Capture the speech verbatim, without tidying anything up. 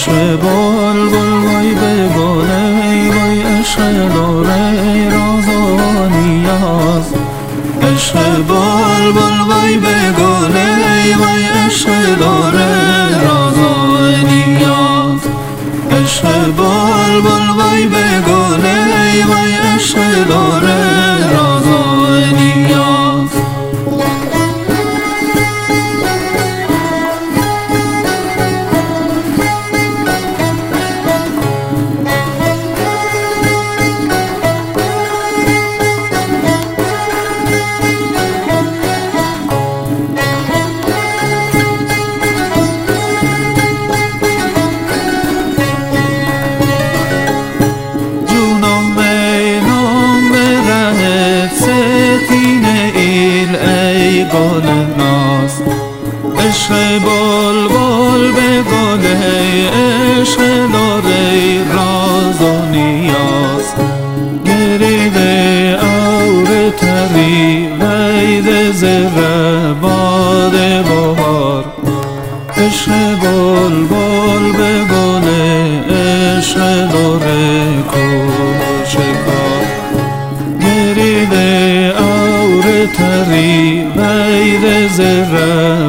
عشق بلبل وای به گل ای وای عشق داره راز و نیاز عشق بلبل وای به گل ای وای عشق داره راز و نیاز عشق بلبل وای به گل ای وای عشق داره راز و نیاز گل ناز عشق بلبل به گل عشق داره راز و نیاز گریده اور تری وید زر باد بهار عشق بلبل به گل عشق داره کوچکار گریده اور تری وید زر